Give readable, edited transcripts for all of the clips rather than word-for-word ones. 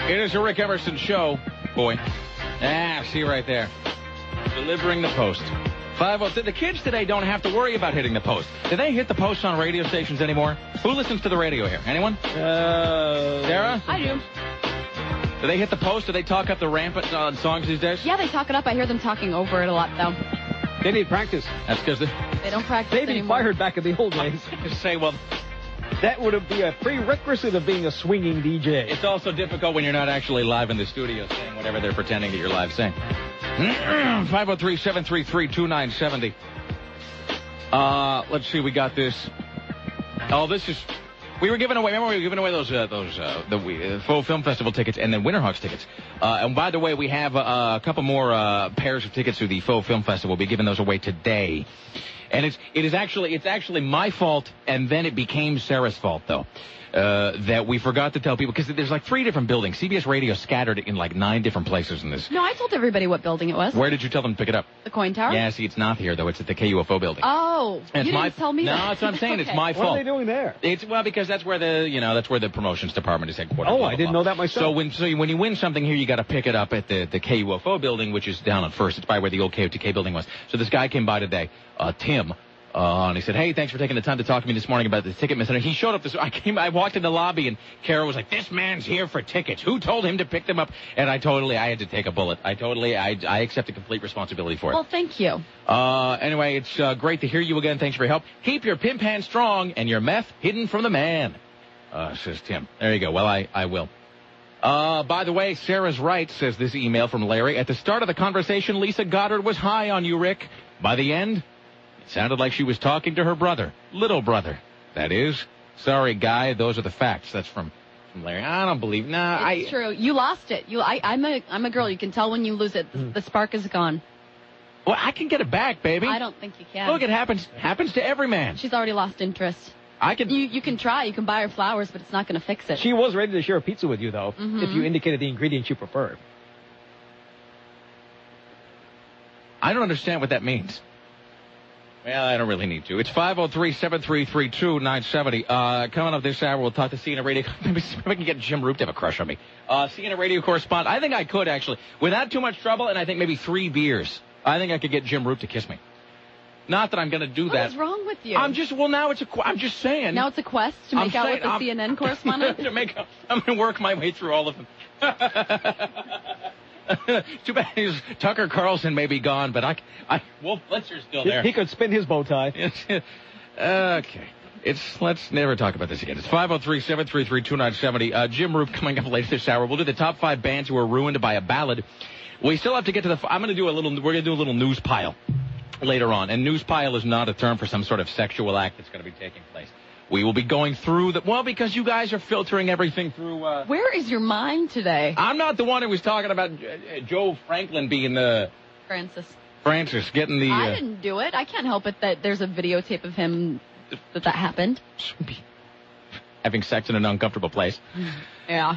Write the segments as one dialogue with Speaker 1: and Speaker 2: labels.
Speaker 1: It is a Rick Emerson show, boy. See right there. Delivering the post. 5:00. The kids today don't have to worry about hitting the post. Do they hit the post on radio stations anymore? Who listens to the radio here? Anyone? Sarah?
Speaker 2: I do.
Speaker 1: Do they hit the post? Do they talk up the rampant on songs these days?
Speaker 2: Yeah, they talk it up. I hear them talking over it a lot, though.
Speaker 3: They need practice.
Speaker 1: That's because
Speaker 2: they don't practice
Speaker 3: They'd be
Speaker 2: anymore.
Speaker 3: fired back in the old days.
Speaker 1: Just say, well,
Speaker 3: that would be a prerequisite of being a swinging DJ.
Speaker 1: It's also difficult when you're not actually live in the studio saying whatever they're pretending that you're live saying. 503-733-2970. Let's see, we got this. Oh, this is... We were giving away, remember we were giving away those Faux Film Festival tickets and then Winterhawks tickets. And by the way, we have a couple more pairs of tickets to the Faux Film Festival. We'll be giving those away today. And it's actually my fault, and then it became Sarah's fault, though. That we forgot to tell people, because there's like 3 different buildings. CBS Radio scattered in like 9 different places in this.
Speaker 2: No, I told everybody what building it was.
Speaker 1: Where did you tell them to pick it up?
Speaker 2: The Coin Tower?
Speaker 1: Yeah, see, it's not here, though. It's at the KUFO building.
Speaker 2: Oh,
Speaker 1: and
Speaker 2: you didn't tell me that.
Speaker 1: No, that's what I'm saying.
Speaker 2: Okay.
Speaker 1: It's my fault.
Speaker 3: What are they doing there?
Speaker 1: Well, because that's where the promotions department is headquartered.
Speaker 3: Oh, I didn't know that myself.
Speaker 1: So when you win something here, you got to pick it up at the KUFO building, which is down on First. It's by where the old KOTK building was. So this guy came by today, Tim. And he said, hey, thanks for taking the time to talk to me this morning about the ticket miss. And he showed up I walked in the lobby, and Kara was like, this man's here for tickets. Who told him to pick them up? And I had to take a bullet. I accepted complete responsibility for it.
Speaker 2: Well, thank you.
Speaker 1: Anyway, it's great to hear you again. Thanks for your help. Keep your pimp hand strong and your meth hidden from the man, says Tim. There you go. Well, I will. By the way, Sarah's right, says this email from Larry. At the start of the conversation, Lisa Goddard was high on you, Rick. By the end... sounded like she was talking to her brother. Little brother. That is. Sorry, guy. Those are the facts. That's from Larry. I don't believe...
Speaker 2: It's true. You lost it. I'm a girl. You can tell when you lose it. The spark is gone.
Speaker 1: Well, I can get it back, baby.
Speaker 2: I don't think you can.
Speaker 1: Look, it happens to every man.
Speaker 2: She's already lost interest.
Speaker 1: I can...
Speaker 2: You can try. You can buy her flowers, but it's not going to fix it.
Speaker 3: She was ready to share a pizza with you, though, if you indicated the ingredients you preferred.
Speaker 1: I don't understand what that means. Well, I don't really need to. It's 503-733-2970. Coming up this hour, we'll talk to CNN Radio. Maybe I can get Jim Roop to have a crush on me. CNN Radio correspondent. I think I could, actually. Without too much trouble, and I think maybe 3 beers. I think I could get Jim Roop to kiss me. Not that I'm going to do that.
Speaker 2: What is wrong with you?
Speaker 1: I'm just saying.
Speaker 2: Now it's a quest to make out with the CNN correspondent?
Speaker 1: I'm going to work my way through all of them. Too bad Tucker Carlson may be gone, but Wolf Blitzer's still there.
Speaker 3: He could spin his bow tie.
Speaker 1: Okay. Let's never talk about this again. It's 503-733-2970. Jim Roop coming up later this hour. We'll do the top 5 bands who were ruined by a ballad. We still have to get to we're going to do a little news pile later on. And news pile is not a term for some sort of sexual act that's going to be taking place. We will be going through because you guys are filtering everything through...
Speaker 2: Where is your mind today?
Speaker 1: I'm not the one who was talking about Joe Franklin being the... Francis getting the...
Speaker 2: I didn't do it. I can't help it that there's a videotape of him that happened.
Speaker 1: Having sex in an uncomfortable place.
Speaker 2: Yeah.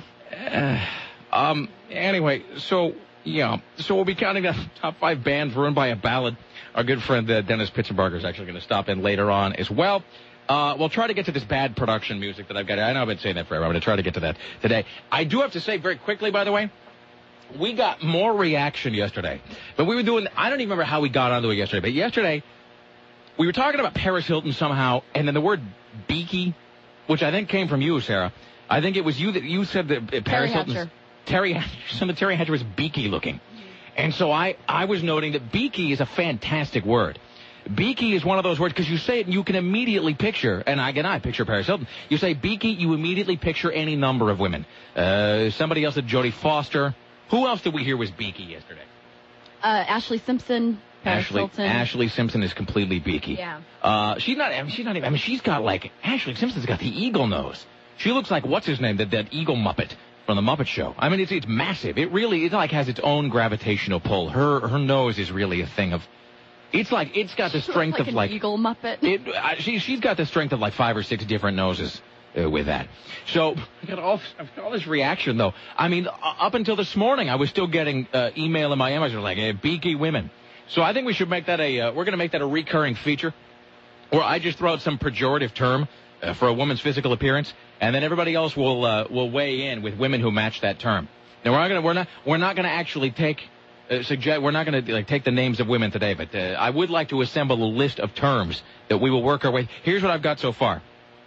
Speaker 1: Anyway, so we'll be counting the top 5 bands ruined by a ballad. Our good friend Dennis Pitzenbarger is actually going to stop in later on as well. We'll try to get to this bad production music that I've got. I know I've been saying that forever. I'm going to try to get to that today. I do have to say very quickly, by the way, we got more reaction yesterday. But I don't even remember how we got onto it yesterday. But yesterday, we were talking about Paris Hilton somehow, and then the word beaky, which I think came from you, Sarah. I think it was you that you said that Paris Hilton's... Terry Hatcher was beaky looking. And so I was noting that beaky is a fantastic word. Beaky is one of those words, because you say it and you can immediately picture, and I picture Paris Hilton. You say beaky, you immediately picture any number of women. Somebody else said Jodie Foster. Who else did we hear was beaky yesterday?
Speaker 2: Ashley Simpson, Paris Hilton.
Speaker 1: Ashley Simpson is completely beaky.
Speaker 2: Yeah.
Speaker 1: She's got Ashley Simpson's got the eagle nose. She looks like, what's his name, that eagle Muppet from the Muppet Show. I mean, it's massive. It has its own gravitational pull. Her nose is really a thing of... It's got the strength of
Speaker 2: an eagle Muppet.
Speaker 1: She's got the strength of like 5 or 6 different noses with that. So I've got all this reaction though. I mean, up until this morning, I was still getting email in my inbox like beaky women. So I think we should make that we're going to make that a recurring feature, or I just throw out some pejorative term for a woman's physical appearance, and then everybody else will weigh in with women who match that term. Now we're not gonna actually take we're not gonna take the names of women today, but I would like to assemble a list of terms that we will work our way. Here's what I've got so far.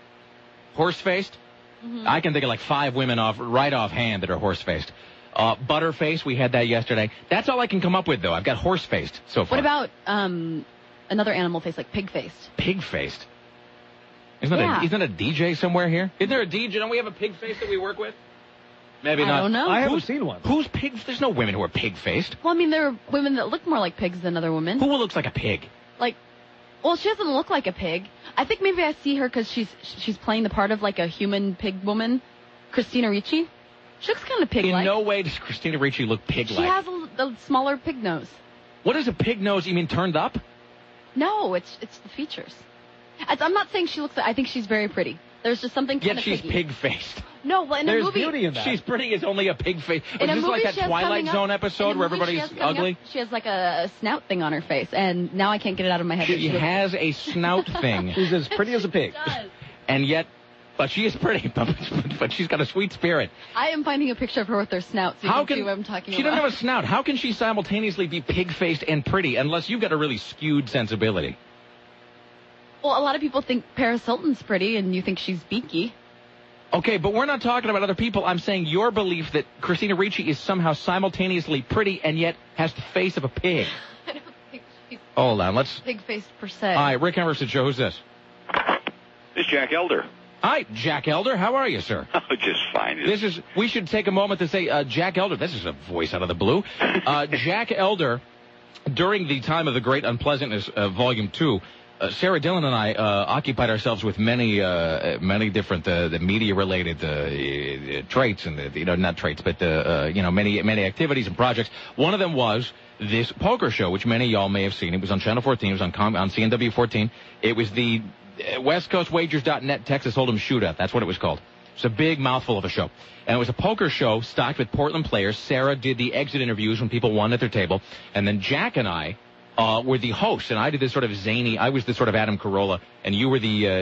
Speaker 1: Horse-faced. Mm-hmm. I can think of like 5 women right offhand that are horse-faced. Butterface, we had that yesterday. That's all I can come up with, though. I've got horse-faced so far.
Speaker 2: What about another animal face, like pig-faced?
Speaker 1: Pig-faced? Isn't that a DJ somewhere here? Isn't there a DJ? Don't we have a pig-face that we work with? Maybe not.
Speaker 2: I don't know.
Speaker 3: I haven't seen one.
Speaker 1: Who's pig? There's no women who are pig-faced.
Speaker 2: Well, I mean, there are women that look more like pigs than other women.
Speaker 1: Who looks like a pig?
Speaker 2: Well, she doesn't look like a pig. I think maybe I see her because she's playing the part of like a human pig woman, Christina Ricci. She looks kind of pig-like.
Speaker 1: In no way does Christina Ricci look pig-like.
Speaker 2: She has a smaller pig nose.
Speaker 1: What is a pig nose? You mean turned up?
Speaker 2: No, it's the features. I'm not saying she looks. I think she's very pretty. There's just something kind of
Speaker 1: Yet she's
Speaker 2: piggy.
Speaker 1: pig-faced.
Speaker 2: No, well, in a
Speaker 3: There's
Speaker 2: movie,
Speaker 3: beauty in that.
Speaker 1: She's pretty as only a pig face.
Speaker 2: In
Speaker 1: Is
Speaker 2: a
Speaker 1: this like
Speaker 2: movie
Speaker 1: that
Speaker 2: she has
Speaker 1: Twilight
Speaker 2: coming
Speaker 1: Zone
Speaker 2: up-
Speaker 1: episode
Speaker 2: in a
Speaker 1: where
Speaker 2: movie she
Speaker 1: everybody's
Speaker 2: has coming
Speaker 1: ugly?
Speaker 2: up, she has like a snout thing on her face, and now I can't get it out of my head.
Speaker 1: She has a snout thing.
Speaker 3: She's as pretty as a pig.
Speaker 2: She does.
Speaker 1: And yet, but she is pretty, but she's got a sweet spirit.
Speaker 2: I am finding a picture of her with her snout, so you can see what I'm talking
Speaker 1: she
Speaker 2: about.
Speaker 1: doesn't have a snout. How can she simultaneously be pig-faced and pretty unless you've got a really skewed sensibility?
Speaker 2: Well, a lot of people think Paris Hilton's pretty, and you think she's beaky.
Speaker 1: Okay, but we're not talking about other people. I'm saying your belief that Christina Ricci is somehow simultaneously pretty and yet has the face of a pig.
Speaker 2: I don't think she's
Speaker 1: Hold on, let's...
Speaker 2: pig-faced per se.
Speaker 1: Hi, Rick Emerson Show. Who's this?
Speaker 4: This is Jack Elder.
Speaker 1: Hi, Jack Elder. How are you, sir?
Speaker 4: Oh, just fine.
Speaker 1: We should take a moment to say, Jack Elder. This is a voice out of the blue. Jack Elder, during the time of the Great Unpleasantness, Volume 2, Sarah Dillon and I occupied ourselves with many different the media-related traits and not traits, but many activities and projects. One of them was this poker show, which many of y'all may have seen. It was on Channel 14. It was on CNW 14. It was the WestCoastWagers.net Texas Hold'em Shootout. That's what it was called. It's a big mouthful of a show. And it was a poker show stocked with Portland players. Sarah did the exit interviews when people won at their table. And then Jack and I were the hosts, and I did this sort of zany. I was the sort of Adam Carolla, and you were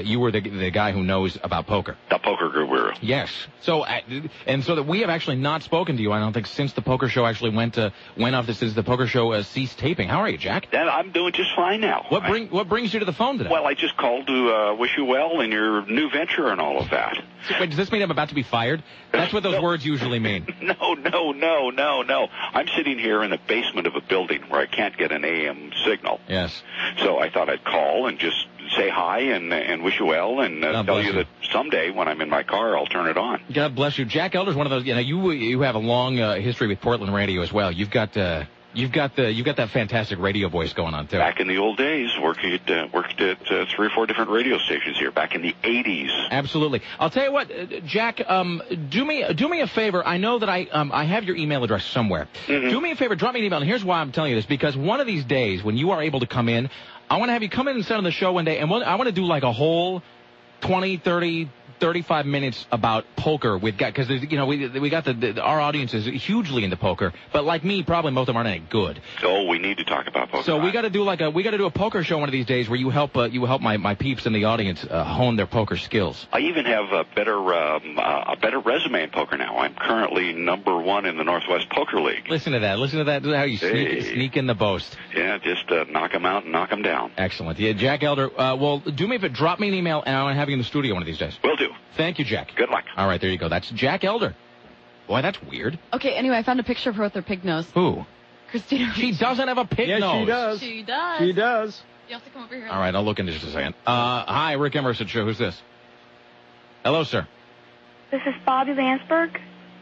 Speaker 1: the guy who knows about poker.
Speaker 4: The poker guru.
Speaker 1: Yes. So that we have actually not spoken to you, I don't think, since the poker show actually went off. Since the poker show ceased taping. How are you, Jack?
Speaker 4: I'm doing just fine now.
Speaker 1: What brings you to the phone today?
Speaker 4: Well, I just called to wish you well in your new venture and all of that.
Speaker 1: Wait, does this mean I'm about to be fired? That's what those words usually mean.
Speaker 4: No. I'm sitting here in the basement of a building where I can't get an AM signal.
Speaker 1: Yes.
Speaker 4: So I thought I'd call and just say hi and wish you well and tell you that someday when I'm in my car I'll turn it on.
Speaker 1: God bless you. Jack Elder's one of those. You have a long history with Portland radio as well. You've got that fantastic radio voice going on too.
Speaker 4: Back in the old days, worked at 3 or 4 different radio stations here. Back in the 80s.
Speaker 1: Absolutely. I'll tell you what, Jack. Do me a favor. I know that I have your email address somewhere. Mm-hmm. Do me a favor. Drop me an email. And here's why I'm telling you this: because one of these days when you are able to come in, I want to have you come in and sit on the show one day, and I want to do like a whole 20, 30, 35 minutes about poker with guys, because we got our audience is hugely into poker, but like me, probably most of them aren't any good.
Speaker 4: Oh, we need to talk about poker.
Speaker 1: So we got to do a poker show one of these days where you help my peeps in the audience hone their poker skills.
Speaker 4: I even have a better resume in poker now. I'm currently number 1 in the Northwest Poker League.
Speaker 1: Listen to that. How you sneak in the boast.
Speaker 4: Yeah, just knock them out and knock them down.
Speaker 1: Excellent. Yeah, Jack Elder. Well, do me a favor, drop me an email, and I want to have you in the studio one of these days.
Speaker 4: Will do.
Speaker 1: Thank you, Jack.
Speaker 4: Good luck.
Speaker 1: All right, there you go. That's Jack Elder. Boy, that's weird.
Speaker 2: Okay, anyway, I found a picture of her with her pig nose.
Speaker 1: Who?
Speaker 2: Christina.
Speaker 1: She doesn't have a pig nose.
Speaker 3: Yes, she does.
Speaker 2: She does.
Speaker 3: She does.
Speaker 2: You have to come over here.
Speaker 1: All right, I'll look into just a second. Hi, Rick Emerson Show. Who's this? Hello, sir.
Speaker 5: This is Bobby Landsberg.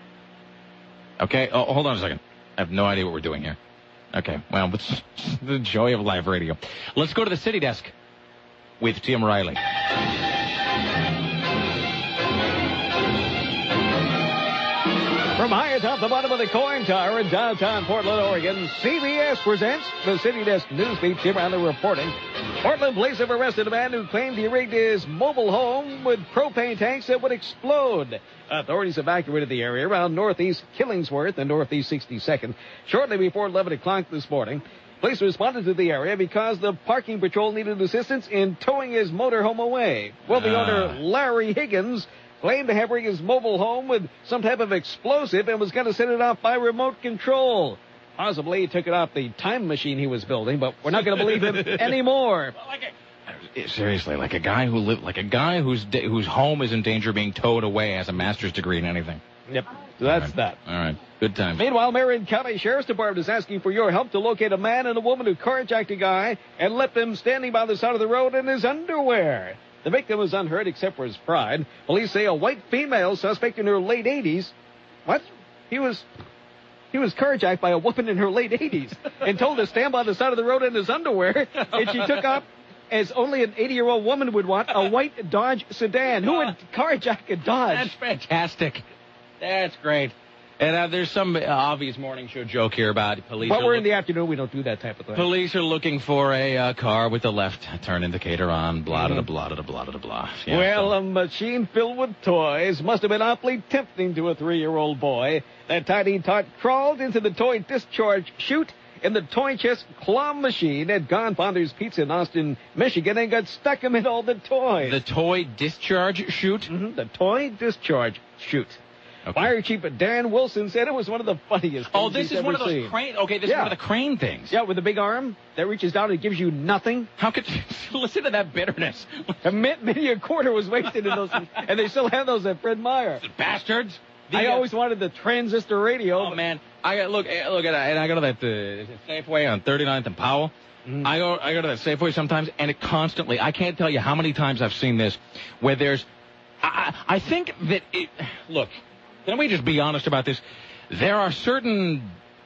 Speaker 1: Okay, hold on a second. I have no idea what we're doing here. Okay, well, it's the joy of live radio. Let's go to the city desk with Tim Riley.
Speaker 3: From high atop the bottom of the coin tower in downtown Portland, Oregon, CBS presents the City Desk Newsbeat. Tim Riley reporting. Portland police have arrested a man who claimed he rigged his mobile home with propane tanks that would explode. Authorities evacuated the area around northeast Killingsworth and northeast 62nd shortly before 11 o'clock this morning. Police responded to the area because the parking patrol needed assistance in towing his motorhome away. Well, the owner, Larry Higgins, claimed hampering his mobile home with some type of explosive and was going to set it off by remote control. Possibly he took it off the time machine he was building, but we're not going to believe him anymore.
Speaker 1: Seriously, like a guy whose home is in danger of being towed away has a master's degree in anything.
Speaker 3: Yep, so that's that.
Speaker 1: All right, good times.
Speaker 3: Meanwhile, Marion County Sheriff's Department is asking for your help to locate a man and a woman who carjacked a guy and left him standing by the side of the road in his underwear. The victim was unhurt except for his pride. Police say a white female suspect in her late 80s. What? He was carjacked by a woman in her late 80s and told to stand by the side of the road in his underwear, and she took up, as only an 80-year-old woman would want, a white Dodge sedan. Who would carjack a Dodge?
Speaker 1: That's fantastic. That's great. And there's some obvious morning show joke here about police.
Speaker 3: But we're in the afternoon. We don't do that type of thing.
Speaker 1: Police are looking for a car with the left turn indicator on. Blah, da, blah, da, blah, da, blah. Yeah,
Speaker 3: well, a machine filled with toys must have been awfully tempting to a 3-year-old boy. That tiny tot crawled into the toy discharge chute in the Toy Chest claw machine at Godfather's Pizza in Austin, Michigan, and got stuck amid all the toys.
Speaker 1: The toy discharge chute?
Speaker 3: Mm-hmm. The toy discharge chute. Okay. Fire Chief Dan Wilson said it was one of the funniest things
Speaker 1: this
Speaker 3: he's
Speaker 1: is one of those
Speaker 3: seen.
Speaker 1: crane. Okay, this is one of the crane things.
Speaker 3: Yeah, with the big arm that reaches down and gives you nothing.
Speaker 1: How could you listen to that bitterness?
Speaker 3: Many a quarter was wasted in those, and they still have those at Fred Meyer.
Speaker 1: Bastards!
Speaker 3: I always wanted the transistor radio.
Speaker 1: Oh man, I got look at it, and I go to that Safeway on 39th and Powell. Mm. I go to that Safeway sometimes, and it constantly. I can't tell you how many times I've seen this, where there's. I think that it. Look. Can we just be honest about this? There are certain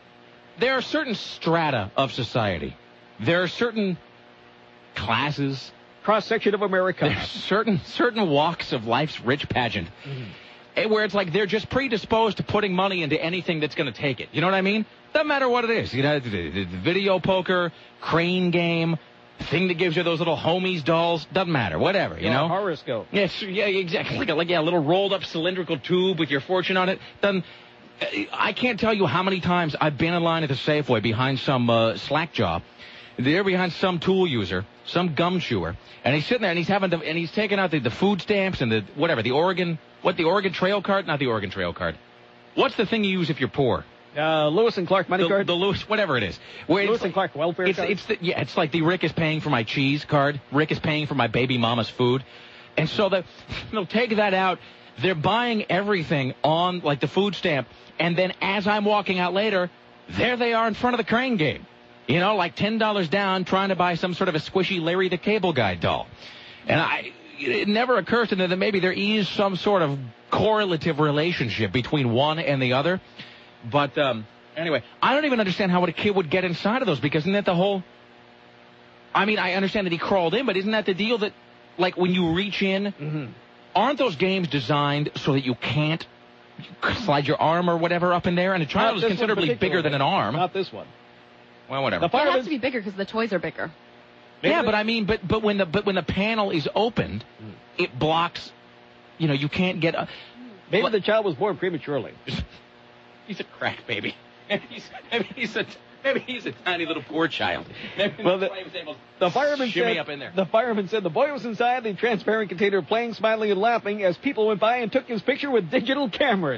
Speaker 1: strata of society. There are certain classes,
Speaker 3: cross-section of America.
Speaker 1: There's certain walks of life's rich pageant, where it's like they're just predisposed to putting money into anything that's going to take it. You know what I mean? Doesn't matter what it is. You know, the video poker, crane game, thing that gives you those little homies dolls, doesn't matter, whatever, you know?
Speaker 3: Horoscope.
Speaker 1: Yes, yeah, exactly. Like a little rolled up cylindrical tube with your fortune on it. I can't tell you how many times I've been in line at the Safeway behind some slack jaw. They're behind some tool user, some gum chewer, and he's sitting there and he's taking out the food stamps and the Oregon Trail card? Not the Oregon Trail card. What's the thing you use if you're poor?
Speaker 3: Lewis and Clark money card?
Speaker 1: The Lewis, whatever it is.
Speaker 3: Lewis and Clark welfare card?
Speaker 1: It's like the Rick is paying for my cheese card. Rick is paying for my baby mama's food. And so they'll take that out. They're buying everything on, like, the food stamp. And then as I'm walking out later, there they are in front of the crane game. You know, like $10 down, trying to buy some sort of a squishy Larry the Cable Guy doll. And it never occurs to them that maybe there is some sort of correlative relationship between one and the other. But anyway, I don't even understand how a kid would get inside of those, because isn't that the whole... I mean, I understand that he crawled in, but isn't that the deal that, like, when you reach in, aren't those games designed so that you can't slide your arm or whatever up in there? And a child is considerably bigger than an arm.
Speaker 3: Not this one.
Speaker 1: Well, whatever.
Speaker 2: It has to be bigger because the toys are bigger.
Speaker 1: Yeah, but I mean, but when the panel is opened, it blocks. You know, you can't get.
Speaker 3: Maybe the child was born prematurely.
Speaker 1: He's a crack baby. He's a tiny little poor child.
Speaker 3: Well, the fireman said
Speaker 1: up in there.
Speaker 3: The fireman said the boy was inside the transparent container playing, smiling, and laughing as people went by and took his picture with digital cameras.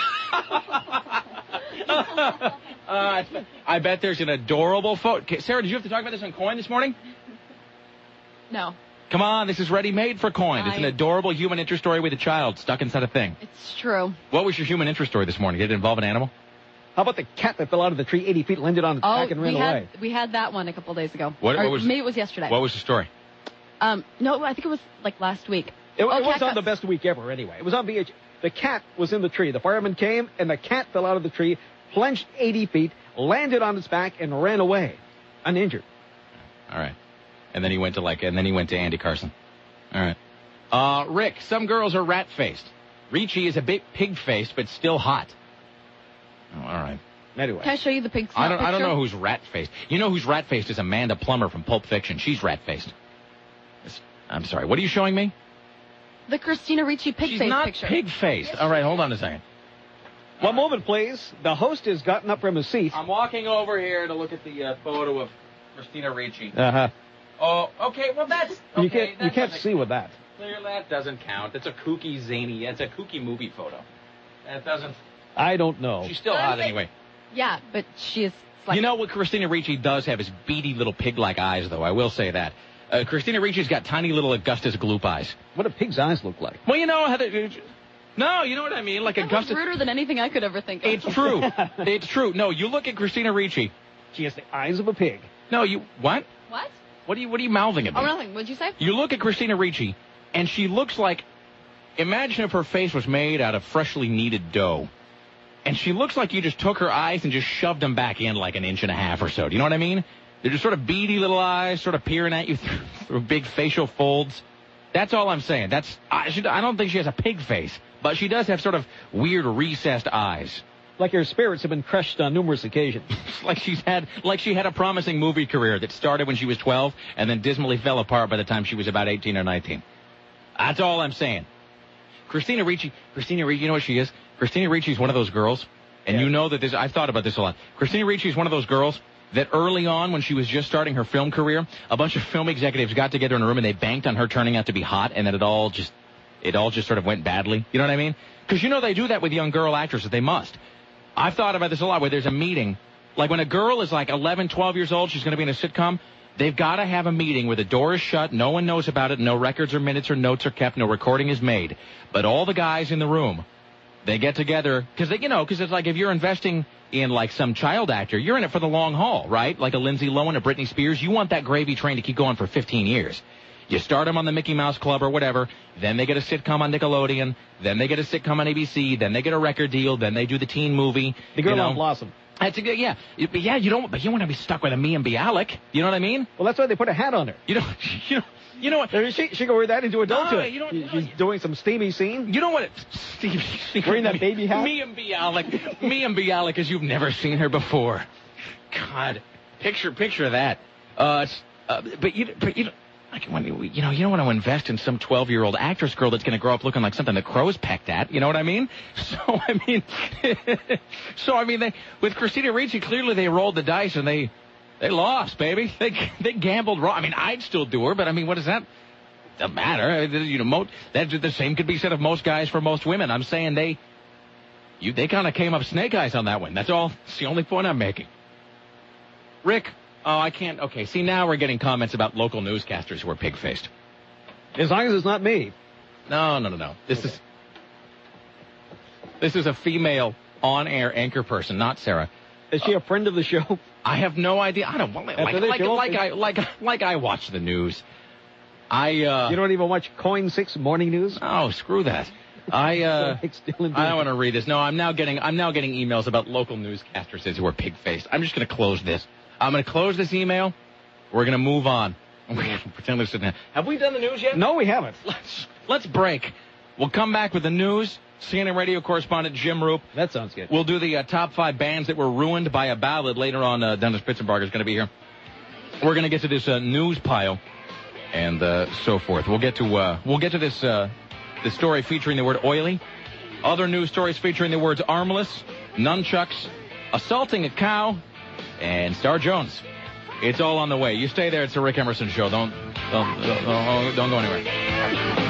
Speaker 1: I bet there's an adorable photo. Sarah, did you have to talk about this on Coin this morning?
Speaker 2: No.
Speaker 1: Come on, this is ready-made for Coin. It's an adorable human interest story with a child stuck inside a thing.
Speaker 2: It's true.
Speaker 1: What was your human interest story this morning? Did it involve an animal?
Speaker 3: How about the cat that fell out of the tree 80 feet, landed on its back, and ran away?
Speaker 2: We had that one a couple days ago.
Speaker 1: Maybe
Speaker 2: it was yesterday.
Speaker 1: What was the story?
Speaker 2: No, I think it was like last week.
Speaker 3: It was on the best week ever anyway. It was on VH. The cat was in the tree. The fireman came, and the cat fell out of the tree, plunged 80 feet, landed on its back, and ran away, uninjured.
Speaker 1: All right. And then he went to Andy Carson. All right. Rick, some girls are rat-faced. Ricci is a bit pig-faced, but still hot. Oh, all right.
Speaker 3: Anyway.
Speaker 2: Can I show you the pig
Speaker 1: I don't know who's rat-faced. You know who's rat-faced is Amanda Plummer from Pulp Fiction. She's rat-faced. I'm sorry. What are you showing me?
Speaker 2: The Christina Ricci pig-faced picture.
Speaker 1: She's not pig-faced. All right, hold on a second.
Speaker 3: One moment, please. The host has gotten up from his seat.
Speaker 1: I'm walking over here to look at the photo of Christina Ricci.
Speaker 3: Uh-huh.
Speaker 1: Oh, okay. Well, that's okay.
Speaker 3: You can't see with that.
Speaker 1: That doesn't count. It's a kooky, zany. It's a kooky movie photo. That doesn't.
Speaker 3: I don't know.
Speaker 1: She's still hot anyway.
Speaker 2: Yeah, but she is. Like,
Speaker 1: you know what Christina Ricci does have is beady little pig-like eyes, though. I will say that. Christina Ricci's got tiny little Augustus Gloop eyes.
Speaker 3: What do pig's eyes look like?
Speaker 1: Well, you know how they... No, you know what I mean? Like
Speaker 2: that
Speaker 1: Augustus...
Speaker 2: was ruder than anything I could ever think of.
Speaker 1: It's true. It's true. No, you look at Christina Ricci.
Speaker 3: She has the eyes of a pig.
Speaker 1: No, you... What?
Speaker 2: What?
Speaker 1: What are you mouthing at me?
Speaker 2: Oh, nothing. What'd you say?
Speaker 1: You look at Christina Ricci, and she looks like... Imagine if her face was made out of freshly kneaded dough. And she looks like you just took her eyes and just shoved them back in like an inch and a half or so. Do you know what I mean? They're just sort of beady little eyes, sort of peering at you through big facial folds. That's all I'm saying. I don't think she has a pig face, but she does have sort of weird recessed eyes.
Speaker 3: Like her spirits have been crushed on numerous occasions.
Speaker 1: like she had a promising movie career that started when she was 12 and then dismally fell apart by the time she was about 18 or 19. That's all I'm saying. Christina Ricci, you know what she is? Christina Ricci is one of those girls, and you know that I've thought about this a lot. Christina Ricci is one of those girls that early on when she was just starting her film career, a bunch of film executives got together in a room and they banked on her turning out to be hot, and then it all just sort of went badly. You know what I mean? Because you know they do that with young girl actresses. They must. I've thought about this a lot where there's a meeting. Like when a girl is like 11, 12 years old, she's going to be in a sitcom. They've got to have a meeting where the door is shut, no one knows about it, no records or minutes or notes are kept, no recording is made. But all the guys in the room, they get together, because it's like if you're investing in like some child actor, you're in it for the long haul, right? Like a Lindsay Lohan, a Britney Spears, you want that gravy train to keep going for 15 years. You start them on the Mickey Mouse Club or whatever, then they get a sitcom on Nickelodeon, then they get a sitcom on ABC, then they get a record deal, then they do the teen movie.
Speaker 3: The Girl on Blossom.
Speaker 1: That's yeah. But you don't want to be stuck with a Mia Bialik. You know what I mean?
Speaker 3: Well, that's why they put a hat on her.
Speaker 1: You know what?
Speaker 3: She can wear that into adulthood.
Speaker 1: She's
Speaker 3: doing some steamy scene.
Speaker 1: You know what?
Speaker 3: Wearing that baby hat.
Speaker 1: Mia Bialik, as you've never seen her before. God, picture that. But you don't want to invest in some 12-year-old actress girl that's going to grow up looking like something the crows pecked at. You know what I mean? So I mean, with Christina Ricci, clearly they rolled the dice and they lost, baby. They gambled wrong. I mean, I'd still do her, but I mean, what does that? Doesn't matter. The same could be said of most guys for most women. I'm saying they kind of came up snake eyes on that one. That's all. It's the only point I'm making. Rick. Oh, I can't. Okay, see, now we're getting comments about local newscasters who are pig-faced.
Speaker 3: As long as it's not me.
Speaker 1: No. This is a female on-air anchor person, not Sarah.
Speaker 3: Is she a friend of the show?
Speaker 1: I have no idea. I don't like I watch the news. You
Speaker 3: don't even watch Coin 6 morning news?
Speaker 1: Oh, screw that. I don't want to read this. No, I'm now getting emails about local newscasters who are pig-faced. I'm just going to close this. I'm going to close this email. We're going to move on. We're going to pretend we're sitting there. Have we done the news yet?
Speaker 3: No, we haven't.
Speaker 1: Let's break. We'll come back with the news. CNN radio correspondent Jim Roop.
Speaker 3: That sounds good.
Speaker 1: We'll do the top 5 bands that were ruined by a ballad later on. Dennis Pitzenbarger is going to be here. We're going to get to this news pile and so forth. We'll get to this the story featuring the word oily. Other news stories featuring the words armless, nunchucks, assaulting a cow, and Star Jones. It's all on the way. You stay there. It's the Rick Emerson Show. Don't go anywhere.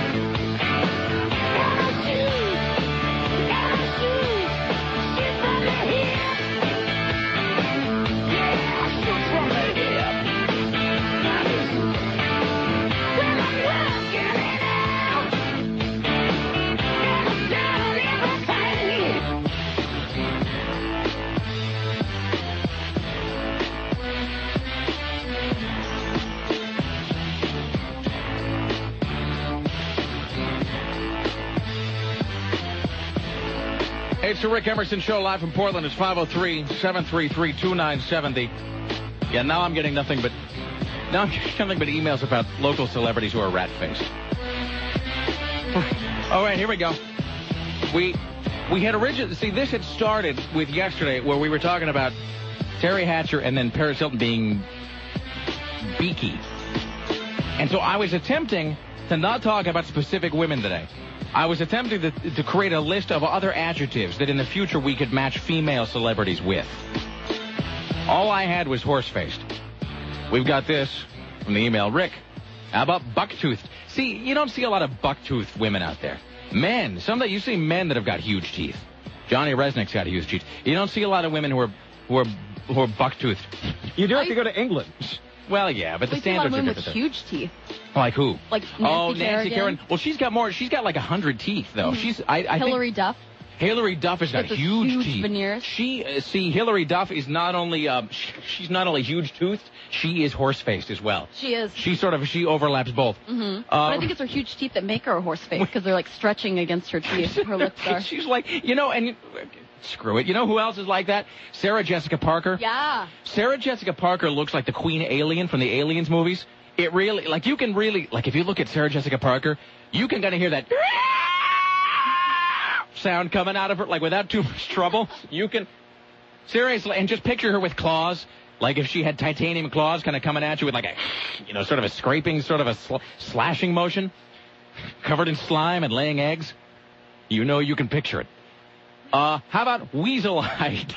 Speaker 1: It's the Rick Emerson Show live from Portland. It's 503-733-2970. Yeah, now I'm getting nothing but emails about local celebrities who are rat-faced. All right, here we go. We had originally, this had started with yesterday where we were talking about Terry Hatcher and then Paris Hilton being beaky. And so I was attempting to not talk about specific women today. I was attempting to create a list of other adjectives that in the future we could match female celebrities with. All I had was horse-faced. We've got this from the email. Rick, How about buck-toothed? See, you don't see a lot of buck-toothed women out there. Men, you see men that have got huge teeth. Johnny Resnick's got huge teeth. You don't see a lot of women who are buck-toothed.
Speaker 3: You do have to go to England.
Speaker 1: Well, yeah, but the standards are different.
Speaker 2: With huge teeth.
Speaker 1: Like who?
Speaker 2: Like Nancy
Speaker 1: Kerrigan. Well, she's got more. She's got like 100 teeth, though.
Speaker 2: Mm-hmm.
Speaker 1: I
Speaker 2: Hillary
Speaker 1: think
Speaker 2: Duff.
Speaker 1: Hillary Duff has got huge teeth.
Speaker 2: Veneers.
Speaker 1: Hillary Duff is not only she's not only huge toothed, she is horse faced as well.
Speaker 2: She is.
Speaker 1: She overlaps both.
Speaker 2: Mm-hmm. But I think it's her huge teeth that make her a horse face because they're like stretching against her teeth. Her lips are.
Speaker 1: She's like, screw it. You know who else is like that? Sarah Jessica Parker.
Speaker 2: Yeah.
Speaker 1: Sarah Jessica Parker looks like the Queen Alien from the Aliens movies. It really, you can really, if you look at Sarah Jessica Parker, you can kind of hear that sound coming out of her, without too much trouble. You can, seriously, and just picture her with claws, like if she had titanium claws kind of coming at you with sort of a scraping, sort of a slashing motion, covered in slime and laying eggs. You can picture it. How about weasel-eyed?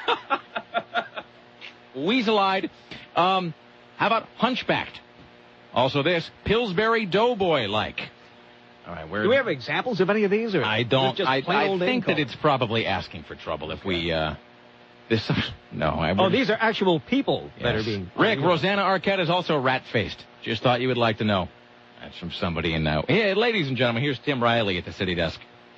Speaker 1: Weasel-eyed. How about hunchbacked? Also this, Pillsbury Doughboy-like. All right,
Speaker 3: do we have examples of any of these? Or
Speaker 1: I don't.
Speaker 3: Just
Speaker 1: I think that
Speaker 3: it's
Speaker 1: it's probably asking for trouble if we.
Speaker 3: These are actual people that are being.
Speaker 1: Rick, Rosanna Arquette is also rat-faced. Just thought you would like to know. That's from somebody in now. Hey, ladies and gentlemen, here's Tim Riley at the city desk.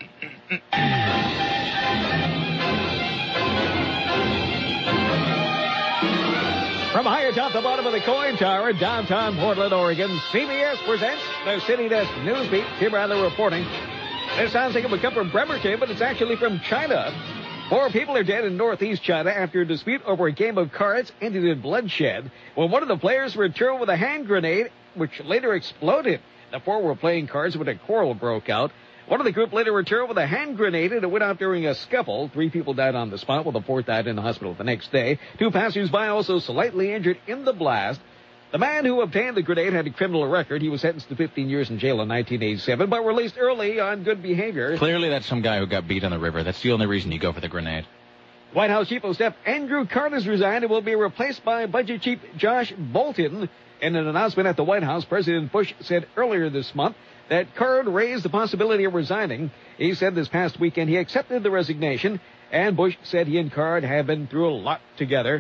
Speaker 3: From high atop the bottom of the coin tower in downtown Portland, Oregon, CBS presents the City Desk News Beat. Tim Riley reporting. This sounds like it would come from Bremerton, but it's actually from China. 4 people are dead in northeast China after a dispute over a game of cards ended in bloodshed when one of the players returned with a hand grenade, which later exploded. The 4 were playing cards when a quarrel broke out. One of the group later returned with a hand grenade, and it went out during a scuffle. 3 people died on the spot, while the 4th died in the hospital the next day. 2 passers-by also slightly injured in the blast. The man who obtained the grenade had a criminal record. He was sentenced to 15 years in jail in 1987, but released early on good behavior.
Speaker 1: Clearly that's some guy who got beat on the river. That's the only reason you go for the grenade.
Speaker 3: White House Chief of Staff Andrew Card has resigned and will be replaced by Budget Chief Josh Bolten. In an announcement at the White House, President Bush said earlier this month that Card raised the possibility of resigning. He said this past weekend he accepted the resignation, and Bush said he and Card have been through a lot together.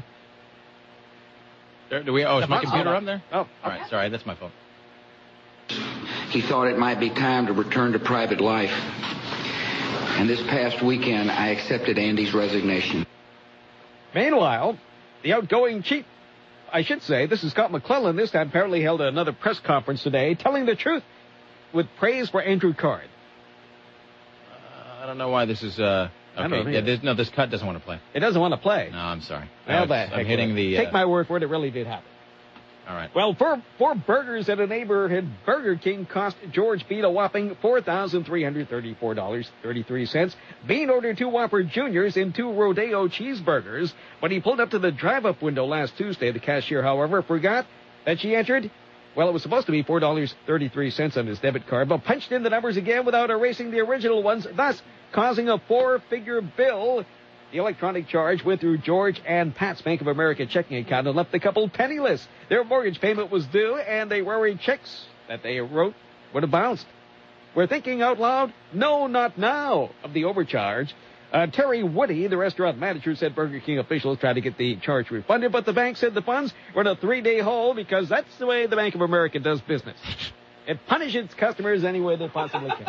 Speaker 1: Is my computer up there?
Speaker 3: Oh,
Speaker 1: all right. Sorry, that's my phone.
Speaker 6: He thought it might be time to return to private life. And this past weekend, I accepted Andy's resignation.
Speaker 3: Meanwhile, the outgoing chief, this is Scott McClellan, this time apparently held another press conference today, telling the truth with praise for Andrew Card.
Speaker 1: I don't know why this is, okay. This cut doesn't want to play.
Speaker 3: It doesn't want to play.
Speaker 1: No, I'm sorry.
Speaker 3: I'm
Speaker 1: hitting the...
Speaker 3: Take my word for it, it really did happen.
Speaker 1: All right.
Speaker 3: Well, 4 burgers at a neighborhood Burger King cost George Bean a whopping $4,334.33. Bean ordered 2 Whopper Juniors and 2 Rodeo cheeseburgers. When he pulled up to the drive-up window last Tuesday, the cashier, however, forgot that she entered, it was supposed to be $4.33 on his debit card, but punched in the numbers again without erasing the original ones, thus causing a 4-figure bill. The electronic charge went through George and Pat's Bank of America checking account and left the couple penniless. Their mortgage payment was due, and they worried checks that they wrote would have bounced. We're thinking out loud, no, not now, of the overcharge. Terry Woody, the restaurant manager, said Burger King officials tried to get the charge refunded, but the bank said the funds were in a 3-day hold because that's the way the Bank of America does business. It punishes its customers any way they possibly can.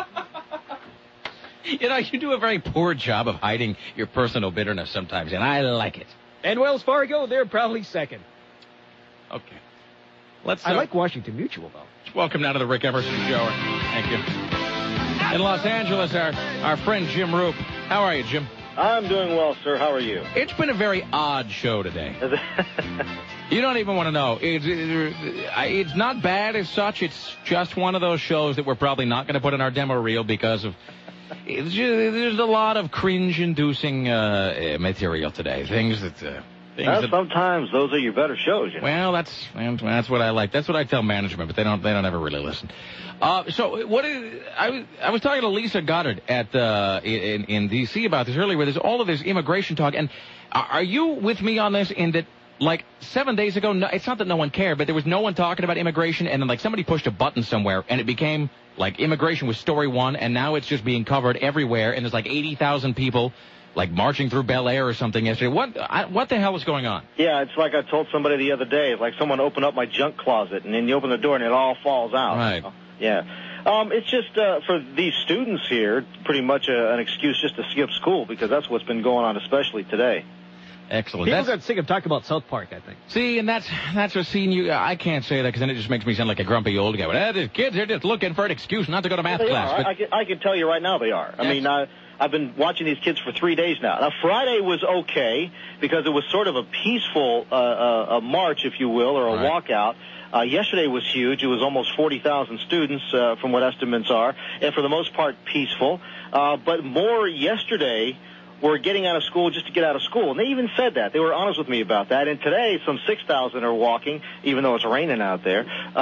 Speaker 1: You do a very poor job of hiding your personal bitterness sometimes, and I like it.
Speaker 3: And Wells Fargo, they're probably second.
Speaker 1: Okay.
Speaker 3: I like Washington Mutual, though.
Speaker 1: Welcome now to the Rick Emerson Show. Thank you. In Los Angeles, our friend Jim Roop. How are you, Jim?
Speaker 7: I'm doing well, sir. How are you?
Speaker 1: It's been a very odd show today. You don't even want to know. It's not bad as such. It's just one of those shows that we're probably not going to put in our demo reel because of... there's a lot of cringe-inducing material today.
Speaker 7: Sometimes those are your better shows. You know?
Speaker 1: Well, that's what I like. That's what I tell management, but they don't ever really listen. I was talking to Lisa Goddard at in D.C. about this earlier, where there's all of this immigration talk. And are you with me on this? In that like 7 days ago, no, it's not that no one cared, but there was no one talking about immigration, and then like somebody pushed a button somewhere, and it became like immigration was story one, and now it's just being covered everywhere, and there's like 80,000 people like marching through Bel Air or something yesterday. What the hell is going on?
Speaker 7: Yeah, it's like I told somebody the other day. It's like someone opened up my junk closet, and then you open the door, and it all falls out.
Speaker 1: Right.
Speaker 7: Yeah. It's just for these students here, pretty much an excuse just to skip school, because that's what's been going on, especially today.
Speaker 1: Excellent.
Speaker 3: People got sick of talking about South Park, I think.
Speaker 1: See, and that's what seeing you. I can't say that because then it just makes me sound like a grumpy old guy. But the kids are just looking for an excuse not to go to math class.
Speaker 7: But I can tell you right now they are. I mean, I've been watching these kids for 3 days now. Now, Friday was okay because it was sort of a peaceful a march, if you will, or a walkout. Yesterday was huge. It was almost 40,000 students, from what estimates are, and for the most part peaceful. But more yesterday were getting out of school just to get out of school. And they even said that. They were honest with me about that. And today, some 6,000 are walking, even though it's raining out there.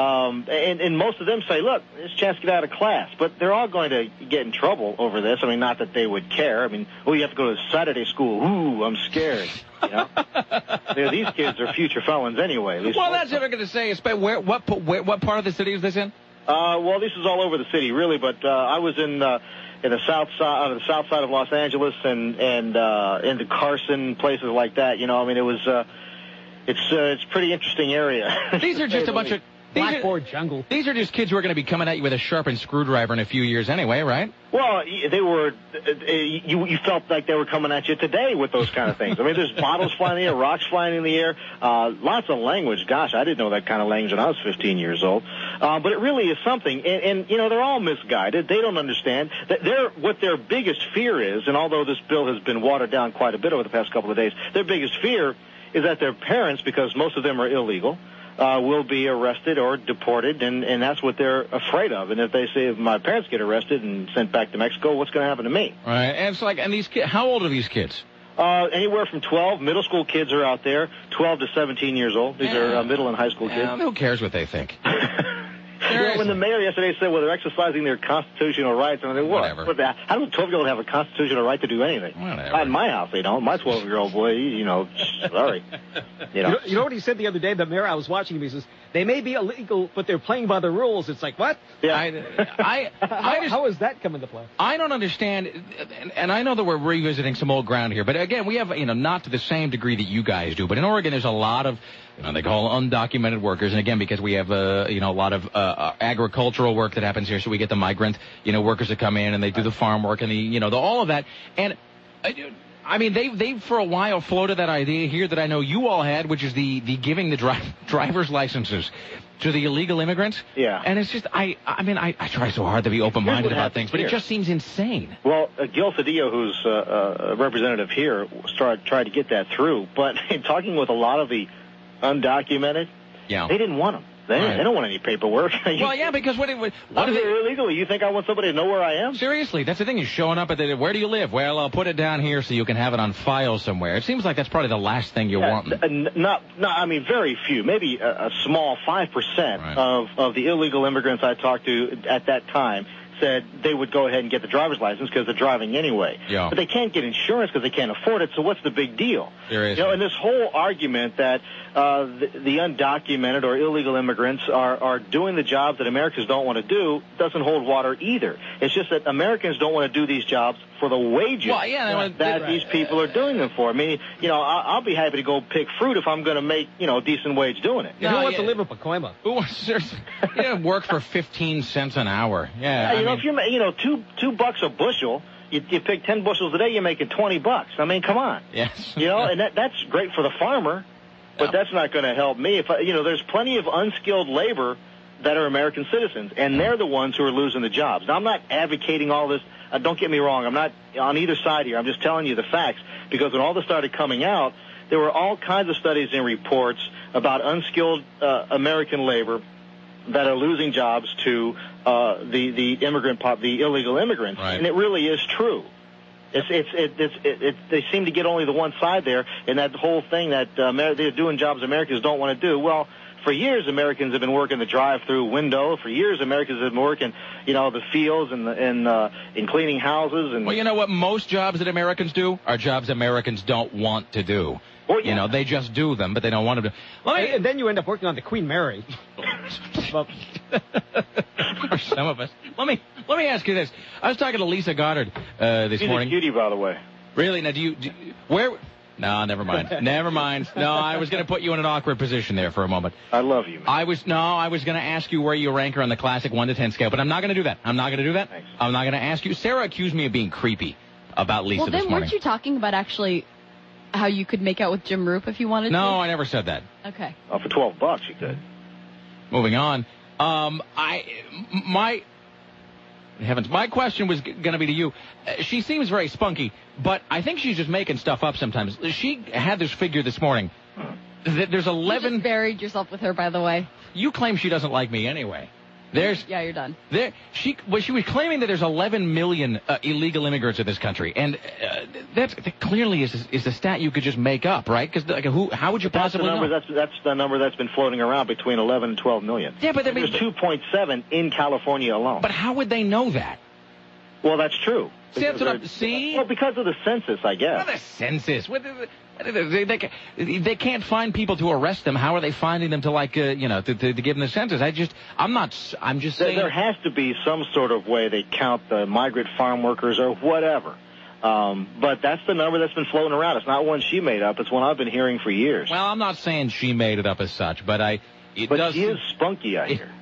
Speaker 7: And most of them say, look, there's a chance to get out of class. But they're all going to get in trouble over this. I mean, not that they would care. I mean, you have to go to Saturday school. Ooh, I'm scared. You know? These kids are future felons anyway.
Speaker 1: Well, that's what I'm going to say. What part of the city is this in?
Speaker 7: Well, this is all over the city, really. But I was in the south side of Los Angeles and into Carson, places like that. You know, I mean, it was it's a pretty interesting area.
Speaker 1: These are just a bunch of
Speaker 3: blackboard jungle.
Speaker 1: These are just kids who are going to be coming at you with a sharpened screwdriver in a few years anyway, right?
Speaker 7: Well, they were. You felt like they were coming at you today with those kind of things. I mean, there's bottles flying in the air, rocks flying in the air, lots of language. Gosh, I didn't know that kind of language when I was 15 years old. But it really is something. And you know, they're all misguided. They don't understand that what their biggest fear is. And although this bill has been watered down quite a bit over the past couple of days, their biggest fear is that their parents, because most of them are illegal, will be arrested or deported, and that's what they're afraid of. And if they say, if my parents get arrested and sent back to Mexico, what's going to happen to me?
Speaker 1: Right. And it's like, and these kids, how old are these kids?
Speaker 7: Anywhere from 12. Middle school kids are out there, 12 to 17 years old. These are middle and high school kids.
Speaker 1: Who cares what they think?
Speaker 7: You know, when the mayor yesterday said, well, they're exercising their constitutional rights, I mean, what? How does a 12-year-old have a constitutional right to do anything?
Speaker 1: Whatever.
Speaker 7: In my house, they don't. My 12-year-old boy, you know, sorry. You
Speaker 3: know what he said the other day? The mayor, I was watching him, he says, they may be illegal, but they're playing by the rules. It's like, what?
Speaker 7: Yeah.
Speaker 3: How is that coming to play?
Speaker 1: I don't understand, and I know that we're revisiting some old ground here, but again, we have, not to the same degree that you guys do, but in Oregon, there's a lot of, they call undocumented workers, and again, because we have, a lot of agricultural work that happens here, so we get the migrant, workers that come in and they do the farm work and all of that, and I mean, they for a while floated that idea here that I know you all had, which is the giving the driver's licenses to the illegal immigrants.
Speaker 7: Yeah.
Speaker 1: And it's just, I try so hard to be open-minded about things, but it just seems insane.
Speaker 7: Well, Gil Cedillo, who's a representative here, tried to get that through, but in talking with a lot of the undocumented, they didn't want them. They don't want any paperwork.
Speaker 1: Well, yeah, because what if
Speaker 7: they're illegal? You think I want somebody to know where I am?
Speaker 1: Seriously, that's the thing. You're showing up at where do you live? Well, I'll put it down here so you can have it on file somewhere. It seems like that's probably the last thing you want.
Speaker 7: I mean, very few, maybe a small 5% of the illegal immigrants I talked to at that time said they would go ahead and get the driver's license because they're driving anyway.
Speaker 1: Yeah.
Speaker 7: But they can't get insurance because they can't afford it, so what's the big deal?
Speaker 1: Seriously.
Speaker 7: And this whole argument that the undocumented or illegal immigrants are doing the jobs that Americans don't want to do doesn't hold water either. It's just that Americans don't want to do these jobs for the wages that these people are doing them for. I mean, I'll be happy to go pick fruit if I'm going to make, decent wage doing it.
Speaker 3: Who wants to live in Pacoima?
Speaker 1: Who wants to work for 15 cents an hour? Yeah.
Speaker 7: If you're, $2 a bushel, you pick 10 bushels a day, you're making $20. I mean, come on.
Speaker 1: Yes.
Speaker 7: And that's great for the farmer, but that's not going to help me. If there's plenty of unskilled labor that are American citizens, and they're the ones who are losing the jobs. Now, I'm not advocating all this. Don't get me wrong. I'm not on either side here. I'm just telling you the facts, because when all this started coming out, there were all kinds of studies and reports about unskilled American labor that are losing jobs to the illegal immigrants, and it really is true. They seem to get only the one side there, and that whole thing that they're doing jobs Americans don't want to do. Well, for years Americans have been working the drive-through window. For years Americans have been working, the fields and cleaning houses. And
Speaker 1: well, you know what? Most jobs that Americans do are jobs Americans don't want to do.
Speaker 7: Well, yeah.
Speaker 1: You know, they just do them, but they don't want to do.
Speaker 3: And then you end up working on the Queen Mary.
Speaker 1: Or some of us. Let me ask you this. I was talking to Lisa Goddard this morning.
Speaker 7: She's a cutie, by the way.
Speaker 1: Really? Now, where? No, never mind. Never mind. No, I was going to put you in an awkward position there for a moment.
Speaker 7: I love you, man.
Speaker 1: I was going to ask you where you rank her on the classic 1 to 10 scale, but I'm not going to do that. Thanks. I'm not going to ask you. Sarah accused me of being creepy about Lisa this morning.
Speaker 2: Well, then weren't you talking about actually how you could make out with Jim Roop if you wanted to?
Speaker 1: No, I never said that.
Speaker 2: Okay.
Speaker 7: Oh, for $12 you could.
Speaker 1: Moving on. My question was going to be to you. She seems very spunky, but I think she's just making stuff up sometimes. She had this figure this morning. There's 11...
Speaker 2: You just buried yourself with her, by the way.
Speaker 1: You claim she doesn't like me anyway.
Speaker 2: Yeah, you're done.
Speaker 1: She was claiming that there's 11 million illegal immigrants in this country, and that clearly is a stat you could just make up, right? Because how would you possibly know?
Speaker 7: That's the number that's been floating around between 11 and 12 million.
Speaker 1: Yeah, but
Speaker 7: there's 2.7 in California alone.
Speaker 1: But how would they know that?
Speaker 7: Well, that's true.
Speaker 1: See?
Speaker 7: Well, because of the census, I guess.
Speaker 1: Well, the census. They can't find people to arrest them. How are they finding them to to give them the census? I'm just saying.
Speaker 7: There has to be some sort of way they count the migrant farm workers or whatever. But that's the number that's been floating around. It's not one she made up. It's one I've been hearing for years.
Speaker 1: Well, I'm not saying she made it up as such, but
Speaker 7: she is spunky, I hear.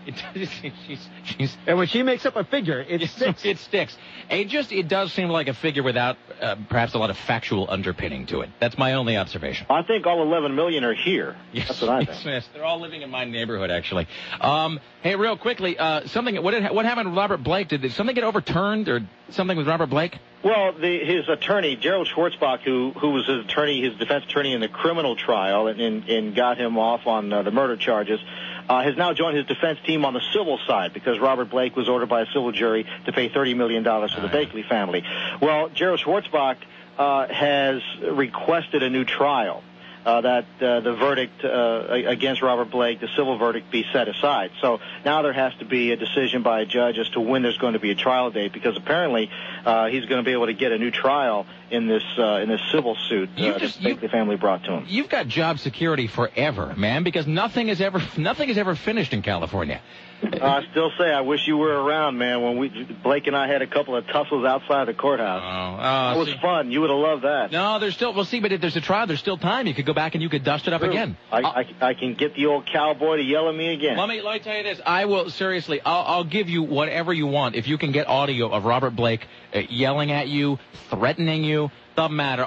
Speaker 3: And when she makes up a figure, it sticks.
Speaker 1: It sticks. It does seem like a figure without perhaps a lot of factual underpinning to it. That's my only observation.
Speaker 7: I think all 11 million are here.
Speaker 1: Yes,
Speaker 7: that's what I think.
Speaker 1: Yes, they're all living in my neighborhood, actually. Hey, real quickly, what happened with Robert Blake? Did something get overturned or something with Robert Blake?
Speaker 7: Well, his attorney, Gerald Schwartzbach, who was his defense attorney in the criminal trial and got him off on the murder charges, has now joined his defense team on the civil side because Robert Blake was ordered by a civil jury to pay $30 million to the Bakley family. Well, Gerald Schwartzbach has requested a new trial. That the verdict against Robert Blake, the civil verdict, be set aside. So now there has to be a decision by a judge as to when there's going to be a trial date, because apparently he's going to be able to get a new trial in this civil suit that the Bakley family brought to him.
Speaker 1: You've got job security forever, man, because nothing is ever finished in California.
Speaker 7: I still say I wish you were around, man, when Blake and I had a couple of tussles outside the courthouse. It was fun. You would have loved that.
Speaker 1: No, but if there's a trial, there's still time. You could go back and you could dust it up again.
Speaker 7: I can get the old cowboy to yell at me again.
Speaker 1: Let me tell you this. I will, seriously, I'll give you whatever you want if you can get audio of Robert Blake yelling at you, threatening you. Doesn't matter.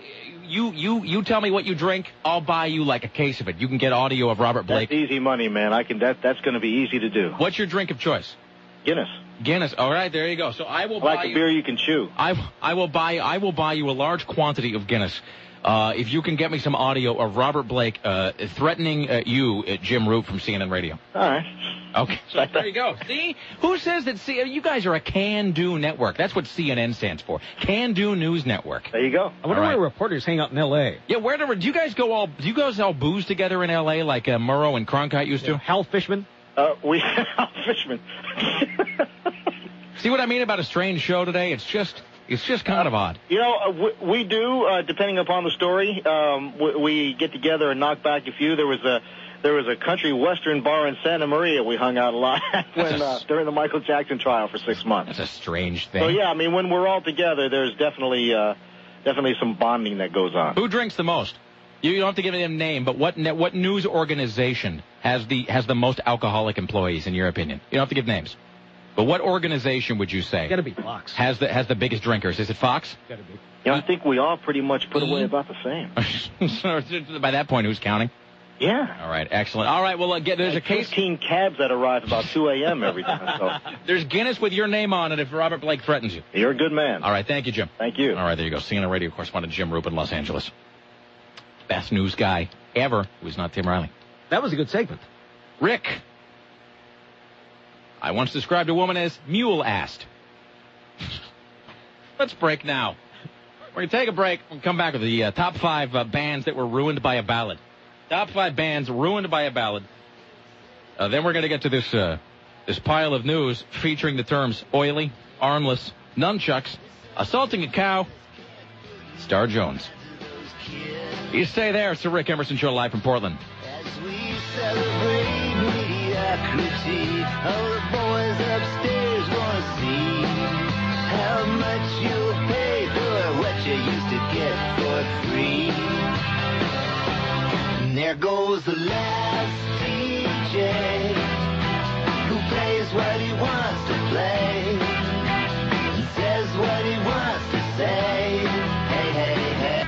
Speaker 1: You tell me what you drink, I'll buy you like a case of it. You can get audio of Robert Blake.
Speaker 7: That's easy money, man. That's going to be easy to do.
Speaker 1: What's your drink of choice?
Speaker 7: Guinness.
Speaker 1: All right, there you go. So I will buy
Speaker 7: like a beer you can chew.
Speaker 1: I will buy you a large quantity of Guinness. If you can get me some audio of Robert Blake threatening you, Jim Root from CNN Radio.
Speaker 7: All right.
Speaker 1: Okay, so there you go. See? Who says that you guys are a can-do network? That's what CNN stands for. Can-do News Network.
Speaker 7: There you go.
Speaker 3: I wonder where reporters hang out in L.A.
Speaker 1: Yeah, do you guys all booze together in L.A. like Murrow and Cronkite used to?
Speaker 3: Hal Fishman?
Speaker 7: Hal Fishman.
Speaker 1: See what I mean about a strange show today? It's just kind of odd.
Speaker 7: You know, we do, depending upon the story, we get together and knock back a few. There was a country western bar in Santa Maria we hung out a lot during the Michael Jackson trial for 6 months.
Speaker 1: That's a strange thing.
Speaker 7: So, yeah, I mean, when we're all together, there's definitely some bonding that goes on.
Speaker 1: Who drinks the most? You don't have to give them a name, but what news organization has the most alcoholic employees, in your opinion? You don't have to give names. But what organization would you say?
Speaker 3: Got to be Fox.
Speaker 1: Has the biggest drinkers? Is it Fox?
Speaker 3: Got to be.
Speaker 7: You know, I think we all pretty much put away about the same.
Speaker 1: So by that point, who's counting?
Speaker 7: Yeah.
Speaker 1: All right, excellent. All right, well, there's a case.
Speaker 7: 15 cabs that arrive about 2 a.m. every time. So.
Speaker 1: There's Guinness with your name on it if Robert Blake threatens you.
Speaker 7: You're a good man.
Speaker 1: All right, thank you, Jim.
Speaker 7: Thank you.
Speaker 1: All right, there you go. CNN Radio correspondent Jim Roop in Los Angeles. Best news guy ever who's not Tim Riley.
Speaker 3: That was a good segment.
Speaker 1: Rick. I once described a woman as mule-assed. Let's break now. We're going to take a break and come back with the top 5 bands that were ruined by a ballad. Top 5 bands ruined by a ballad. Then we're going to get to this pile of news featuring the terms oily, armless, nunchucks, assaulting a cow, Star Jones. You stay there. It's the Rick Emerson Show live from Portland.
Speaker 8: As we celebrate mediocrity, all the boys upstairs want to see how much you'll pay for what you used to get for free. And there goes the last DJ who plays what he wants to play and says what he wants to say. Hey, hey, hey.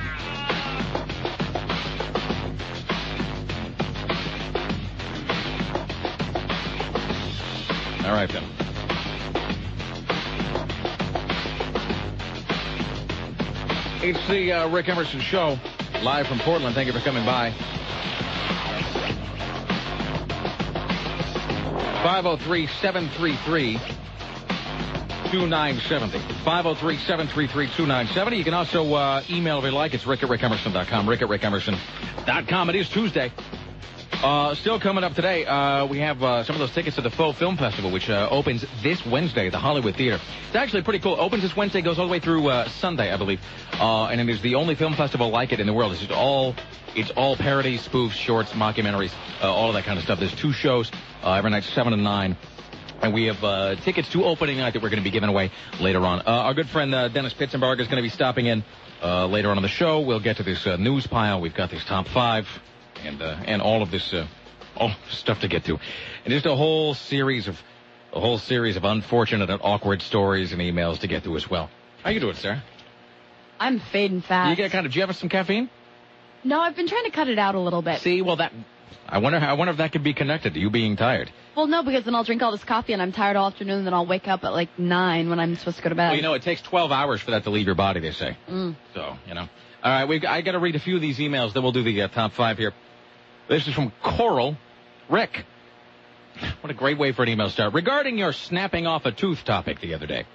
Speaker 1: All right, then. It's the Rick Emerson Show, live from Portland. Thank you for coming by. 503-733-2970. 503-733-2970. You can also email if you like. It's rick@rickemerson.com. rick@rickemerson.com. It is Tuesday. Still coming up today, we have some of those tickets to the Faux Film Festival, which opens this Wednesday at the Hollywood Theater. It's actually pretty cool. Opens this Wednesday, goes all the way through Sunday, I believe. And it is the only film festival like it in the world. It's all parodies, spoofs, shorts, mockumentaries, all of that kind of stuff. There's 2 shows every night, 7 and 9. And we have tickets to opening night that we're going to be giving away later on. Our good friend Dennis Pitzenbarger is going to be stopping in later on in the show. We'll get to this news pile. We've got this top 5. And all of this stuff to get to, and just a whole series of unfortunate and awkward stories and emails to get to as well. How you doing, Sarah?
Speaker 2: I'm fading fast.
Speaker 1: Do you have some caffeine?
Speaker 2: No, I've been trying to cut it out a little bit.
Speaker 1: See, well, I wonder if that could be connected to you being tired.
Speaker 2: Well, no, because then I'll drink all this coffee and I'm tired all afternoon, and then I'll wake up at like 9 when I'm supposed to go to bed.
Speaker 1: Well, it takes 12 hours for that to leave your body, they say. So, All right, I got to read a few of these emails, then we'll do the top 5 here. This is from Coral. Rick, what a great way for an email to start. Regarding your snapping off a tooth topic the other day,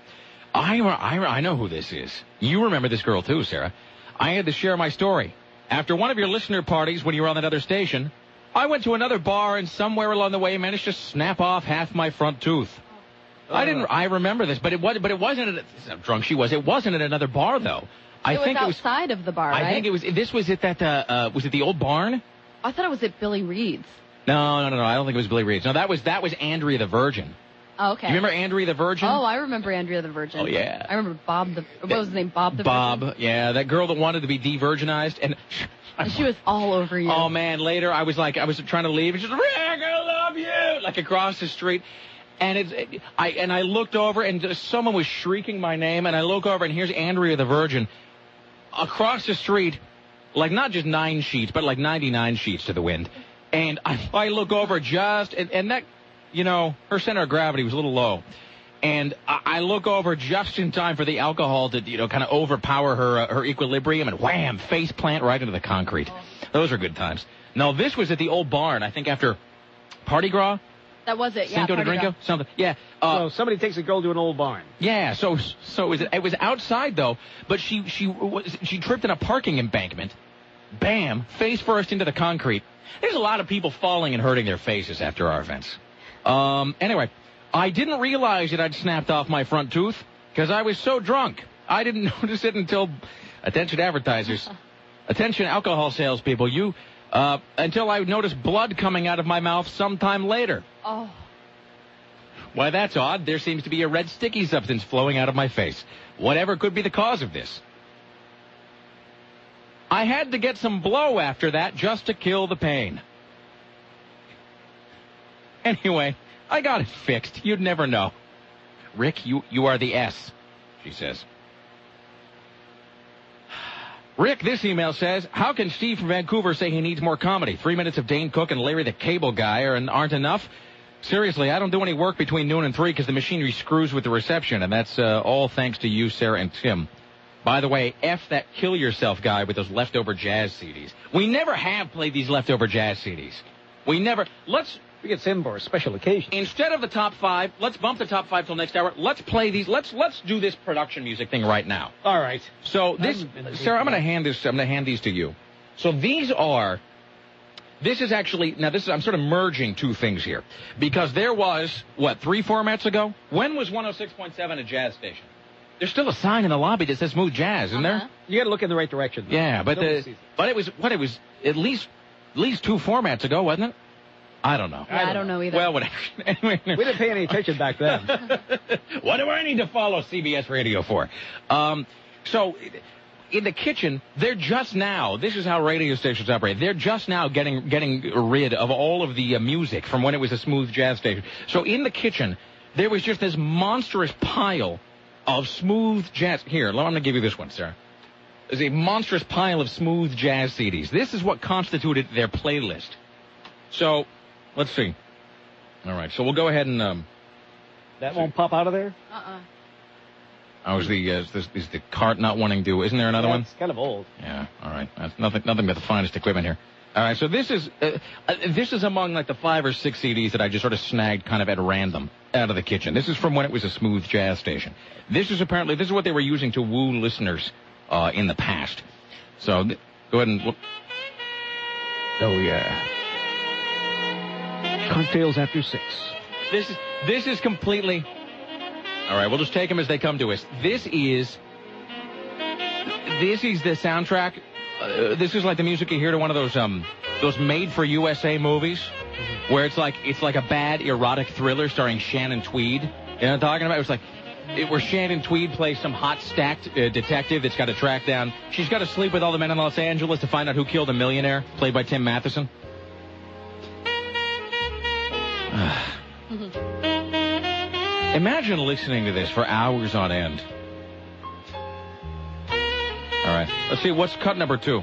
Speaker 1: I know who this is. You remember this girl too, Sarah. I had to share my story. After one of your listener parties when you were on that other station, I went to another bar and somewhere along the way managed to snap off half my front tooth. I remember this, but it wasn't how drunk she was. It wasn't at another bar though.
Speaker 2: It was outside of the bar, right?
Speaker 1: I think it was. This was at that. Was it the old barn?
Speaker 2: I thought it was at Billy Reed's.
Speaker 1: No. I don't think it was Billy Reed's. No, that was Andrea the Virgin.
Speaker 2: Oh, okay.
Speaker 1: You remember Andrea the Virgin?
Speaker 2: Oh, I remember Andrea the Virgin.
Speaker 1: Oh, yeah.
Speaker 2: I remember what was his name? Bob the Virgin?
Speaker 1: Bob, yeah, that girl that wanted to be de-virginized. And
Speaker 2: she was all over you.
Speaker 1: Oh, man, later I was trying to leave. And she's like, Rick, I love you! Like across the street. And I looked over and someone was shrieking my name. And I look over and here's Andrea the Virgin across the street. Like not just 9 sheets, but like 99 sheets to the wind. And I look over and that, her center of gravity was a little low. And I look over just in time for the alcohol to, kind of overpower her equilibrium and wham, face plant right into the concrete. Those are good times. No, this was at the old barn, I think after Party Gras.
Speaker 2: That was it, yeah.
Speaker 1: Cinco de Gringo? Something. Yeah.
Speaker 3: So somebody takes a girl to an old barn.
Speaker 1: Yeah, so it was outside though, but she tripped in a parking embankment. Bam, face first into the concrete. There's a lot of people falling and hurting their faces after our events. Anyway, I didn't realize that I'd snapped off my front tooth because I was so drunk. I didn't notice it until, attention advertisers, attention alcohol salespeople, until I noticed blood coming out of my mouth sometime later.
Speaker 2: Oh.
Speaker 1: Why, that's odd. There seems to be a red sticky substance flowing out of my face. Whatever could be the cause of this. I had to get some blow after that just to kill the pain. Anyway, I got it fixed. You'd never know. Rick, you are the S, she says. Rick, this email says, how can Steve from Vancouver say he needs more comedy? 3 minutes of Dane Cook and Larry the Cable Guy aren't enough? Seriously, I don't do any work between noon and 3 because the machinery screws with the reception, and that's all thanks to you, Sarah, and Tim. By the way, F that Kill Yourself guy with those leftover jazz CDs. We never have played these leftover jazz CDs. We get Tim for a special occasion. Instead of the top 5, let's bump the top 5 till next hour. Let's play these. Let's do this production music thing right now.
Speaker 3: All right.
Speaker 1: So Sarah, I'm going to hand these to you. So this is actually, I'm sort of merging 2 things here. Because there was, 3 formats ago? When was 106.7 a jazz station? There's still a sign in the lobby that says Smooth Jazz, isn't there?
Speaker 3: You got to look in the right direction.
Speaker 1: Yeah, but it was at least 2 formats ago, wasn't it? I don't know.
Speaker 2: Yeah, I don't know either.
Speaker 1: Well, whatever. Anyway,
Speaker 3: we didn't pay any attention back then.
Speaker 1: What do I need to follow CBS Radio for? So, in the kitchen, they're just now, this is how radio stations operate, they're just now getting rid of all of the music from when it was a smooth jazz station. So in the kitchen, there was just this monstrous pile of smooth jazz. Here, I'm going to give you this one, Sarah. There's a monstrous pile of smooth jazz CDs. This is what constituted their playlist. So, let's see. All right, so we'll go ahead and...
Speaker 3: that won't pop out of there?
Speaker 1: Oh, is the cart not wanting to... Isn't there another one?
Speaker 3: It's kind of old.
Speaker 1: Yeah, all right. That's nothing but the finest equipment here. All right, so this is among like the 5 or 6 CDs that I just sort of snagged kind of at random out of the kitchen. This is from when it was a smooth jazz station. This is what they were using to woo listeners in the past. So go ahead and look.
Speaker 3: Oh, yeah. Cocktails after 6.
Speaker 1: This is completely... All right, we'll just take them as they come to us. This is the soundtrack. This is like the music you hear to one of those made-for-USA movies, where it's like a bad erotic thriller starring Shannon Tweed. You know what I'm talking about? It was like where Shannon Tweed plays some hot stacked detective that's got to track down. She's got to sleep with all the men in Los Angeles to find out who killed a millionaire, played by Tim Matheson. Imagine listening to this for hours on end. All right, let's see what's cut number 2.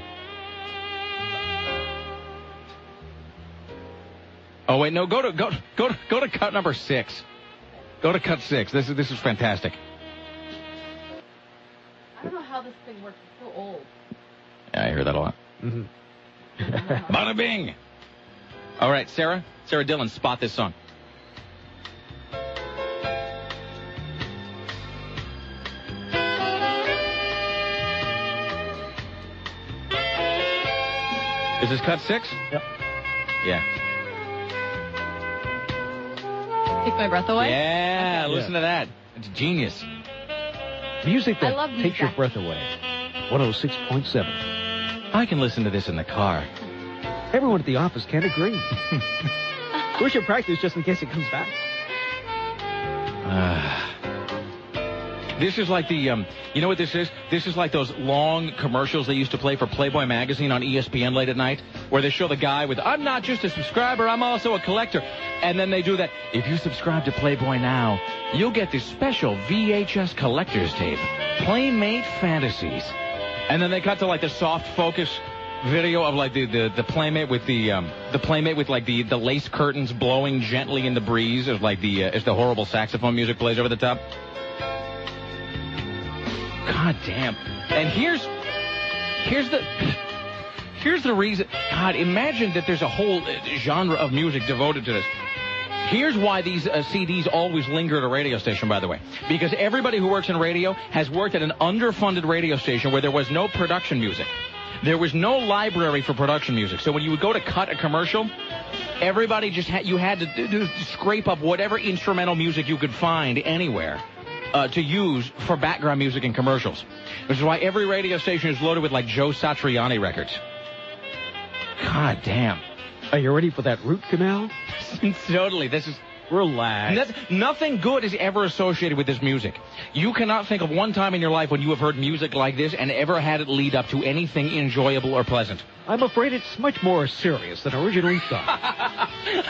Speaker 1: Oh wait, no, go to cut number 6. Go to cut 6. This is fantastic.
Speaker 2: I don't know how this thing works. It's so old.
Speaker 1: Yeah, I hear that a lot. Mm-hmm. Bada bing. All right, Sarah Dillon, spot this song. Is this cut 6?
Speaker 3: Yep.
Speaker 1: Yeah.
Speaker 2: Take my breath away?
Speaker 1: Yeah, okay. Listen to that. It's genius.
Speaker 3: Music that takes your breath away. 106.7.
Speaker 1: I can listen to this in the car.
Speaker 3: Everyone at the office can't agree. We should practice just in case it comes back.
Speaker 1: This is like the, you know what this is? This is like those long commercials they used to play for Playboy magazine on ESPN late at night, where they show the guy with, I'm not just a subscriber, I'm also a collector. And then they do that, if you subscribe to Playboy now, you'll get this special VHS collector's tape, Playmate Fantasies. And then they cut to like the soft focus video of like the Playmate with the Playmate with like the lace curtains blowing gently in the breeze as like as the horrible saxophone music plays over the top. God damn. And here's the reason. God, imagine that there's a whole genre of music devoted to this. Here's why these CDs always linger at a radio station, by the way. Because everybody who works in radio has worked at an underfunded radio station where there was no production music. There was no library for production music. So when you would go to cut a commercial, everybody just you had to scrape up whatever instrumental music you could find anywhere. To use for background music in commercials. Which is why every radio station is loaded with, like, Joe Satriani records. God damn.
Speaker 3: Are you ready for that root canal?
Speaker 1: Totally. This is...
Speaker 3: Relax.
Speaker 1: Nothing good is ever associated with this music. You cannot think of one time in your life when you have heard music like this and ever had it lead up to anything enjoyable or pleasant.
Speaker 3: I'm afraid it's much more serious than originally thought.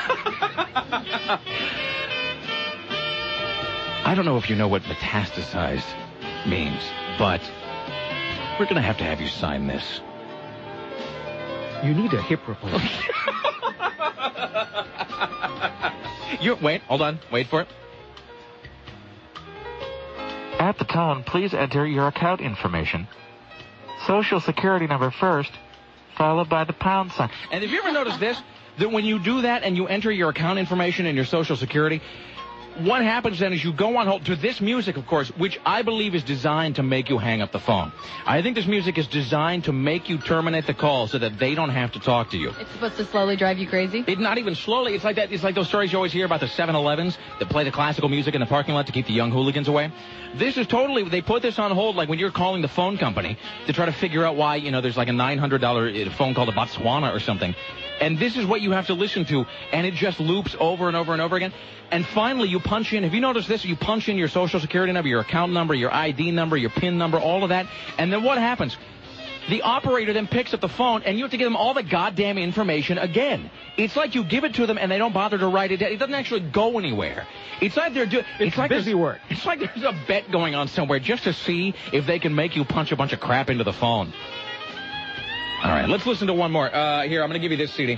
Speaker 1: I don't know if you know what metastasized means, but we're going to have you sign this.
Speaker 3: You need a hip replacement.
Speaker 1: Wait, hold on. Wait for it. At the tone, please enter your account information. Social Security number first, followed by the pound sign. And have you ever noticed this? That when you do that and you enter your account information and your Social Security, what happens then is you go on hold to this music, of course, which I believe is designed to make you hang up the phone. I think this music is designed to make you terminate the call so that they don't have to talk to you.
Speaker 2: It's supposed to slowly drive you crazy?
Speaker 1: It's not even slowly. It's like that. It's like those stories you always hear about the 7-Elevens that play the classical music in the parking lot to keep the young hooligans away. This is totally, they put this on hold like when you're calling the phone company to try to figure out why, there's like a $900 phone call to Botswana or something. And this is what you have to listen to, and it just loops over and over and over again. And finally, you punch in, have you noticed this? You punch in your social security number, your account number, your ID number, your PIN number, all of that. And then what happens? The operator then picks up the phone, and you have to give them all the goddamn information again. It's like you give it to them, and they don't bother to write it down. It doesn't actually go anywhere. It's like they're doing...
Speaker 3: It's like busy work.
Speaker 1: It's like there's a bet going on somewhere just to see if they can make you punch a bunch of crap into the phone. All right, let's listen to one more. Here, I'm going to give you this CD.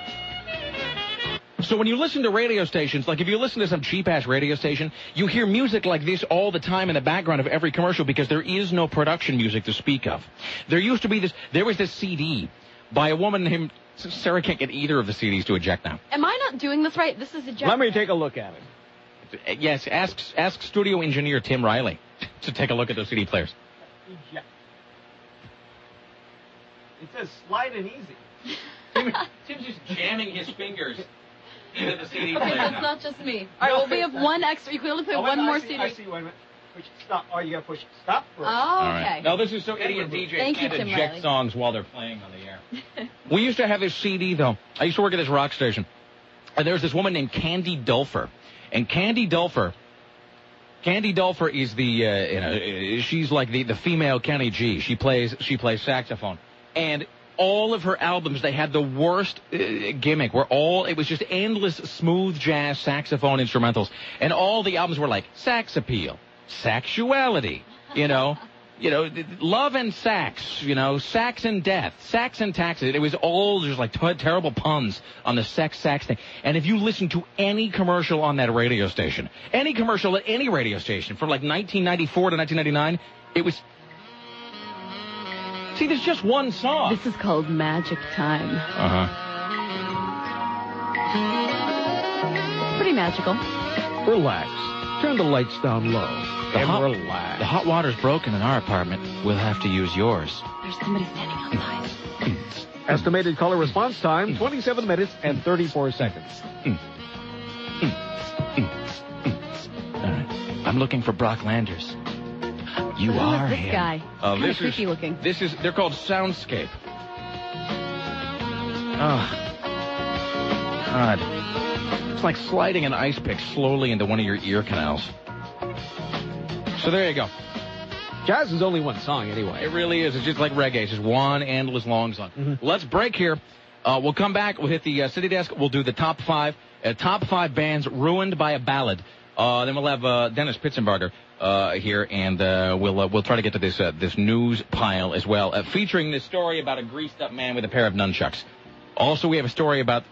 Speaker 1: So when you listen to radio stations, like if you listen to some cheap-ass radio station, you hear music like this all the time in the background of every commercial because there is no production music to speak of. There used to be this, there was this CD by a woman named, Sarah can't get either of the CDs to eject now.
Speaker 2: Am I not doing this right? This is eject.
Speaker 3: Let me take a look at it.
Speaker 1: Yes, ask studio engineer Tim Riley to take a look at those CD players.
Speaker 3: Eject. It says slide and easy.
Speaker 1: Tim's just jamming his fingers into the CD
Speaker 2: Okay,
Speaker 1: player
Speaker 2: that's
Speaker 1: now.
Speaker 2: not just me. Well, we have one extra. You can only play one more CD.
Speaker 3: I see, wait a minute. Push stop. Oh, you got to push stop first.
Speaker 2: Oh,
Speaker 1: All
Speaker 2: okay.
Speaker 1: right. Now, this is so idiot DJs
Speaker 2: Thank you,
Speaker 1: can't
Speaker 2: Tim
Speaker 1: eject
Speaker 2: Riley.
Speaker 1: songs while they're playing on the air. We used to have this CD, though. I used to work at this rock station. And there was this woman named Candy Dulfer. And Candy Dulfer is the, she's like the female Kenny G. She plays saxophone. And all of her albums, they had the worst gimmick where it was just endless smooth jazz saxophone instrumentals. And all the albums were like sax appeal, sexuality, love and sax, sax and death, sax and taxes. It was all just like terrible puns on the sax thing. And if you listen to any commercial on that radio station, any commercial at any radio station from like 1994 to 1999, it was... See, there's just one song.
Speaker 2: This is called Magic Time.
Speaker 1: Uh-huh.
Speaker 2: It's pretty magical.
Speaker 3: Relax. Turn the lights down low. Relax.
Speaker 1: The hot water's broken in our apartment. We'll have to use yours.
Speaker 2: There's somebody standing outside.
Speaker 3: Estimated caller response time, 27 minutes and 34 seconds.
Speaker 1: All right. I'm looking for Brock Landers. You
Speaker 2: Who
Speaker 1: are
Speaker 2: is this
Speaker 1: him.
Speaker 2: guy? Kind of creepy looking.
Speaker 1: They're called Soundscape. Oh, God. It's like sliding an ice pick slowly into one of your ear canals. So there you go.
Speaker 3: Jazz is only one song anyway.
Speaker 1: It really is. It's just like reggae. It's just one endless long song. Mm-hmm. Let's break here. We'll come back. We'll hit the city desk. We'll do the top five bands ruined by a ballad. Then we'll have Dennis Pitzenbarger here, and we'll try to get to this news pile as well, featuring this story about a greased-up man with a pair of nunchucks. Also, we have a story about...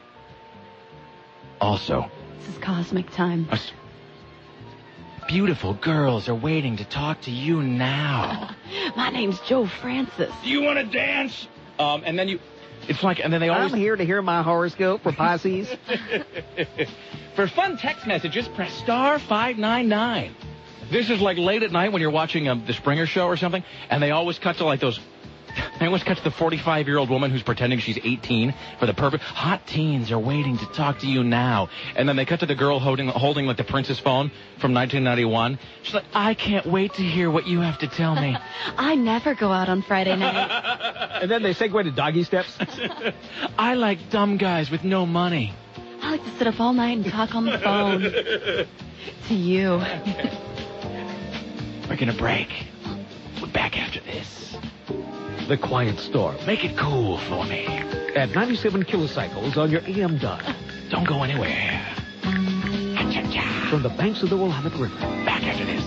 Speaker 2: This is Cosmic Time.
Speaker 1: Beautiful girls are waiting to talk to you now.
Speaker 2: My name's Joe Francis.
Speaker 1: Do you want to dance? And then it's like, and then they always...
Speaker 3: I'm here to hear my horoscope for Pisces.
Speaker 1: For fun text messages, press star 599. This is like late at night when you're watching the Springer Show or something, and they always cut to like those... They always cut to the 45-year-old woman who's pretending she's 18 for the purpose. Hot teens are waiting to talk to you now. And then they cut to the girl holding like the Princess phone from 1991. She's like, I can't wait to hear what you have to tell me.
Speaker 2: I never go out on Friday night.
Speaker 3: And then they segue to doggy steps.
Speaker 1: I like dumb guys with no money.
Speaker 2: I like to sit up all night and talk on the phone. To you.
Speaker 1: We're going to break. We're back after this.
Speaker 3: The Quiet Storm.
Speaker 1: Make it cool for me.
Speaker 3: At 97 kilocycles on your AM dial.
Speaker 1: Don't go anywhere.
Speaker 3: From the banks of the Willamette River.
Speaker 1: Back after this.